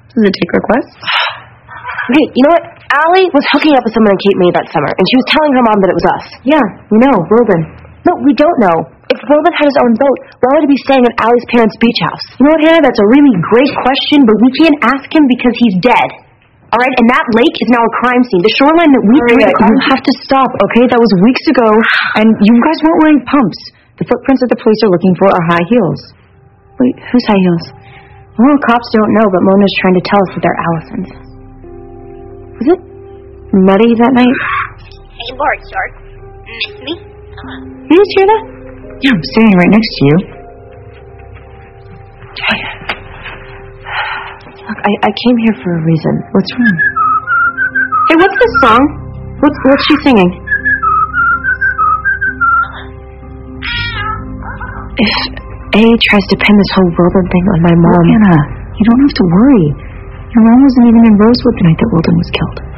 Does it take requests? Okay, you know what? Allie was hooking up with someone in Cape May that summer, and she was telling her mom that it was us. Yeah, we know. Wilden. No, we don't know. If Wilden had his own boat, why would he be staying at Allie's parents' beach house? You know what, Hannah? That's a really great question, but we can't ask him because he's dead. All right, and that lake is now a crime scene. The shoreline that we you have to stop, okay? That was weeks ago, and you guys weren't wearing pumps. The footprints that the police are looking for are high heels. Wait, whose high heels? Well, cops don't know, but Mona's trying to tell us that they're Allison's. Was it muddy that night? Hey, Lord, Short. Miss me? You just hear that? Yeah, I'm standing right next to you. Look, I came here for a reason. What's wrong? Hey, what's this song? What's she singing? If A tries to pin this whole Wilden thing on my mom... Anna, you don't have to worry. Your mom wasn't even in Rosewood the night that Wilden was killed.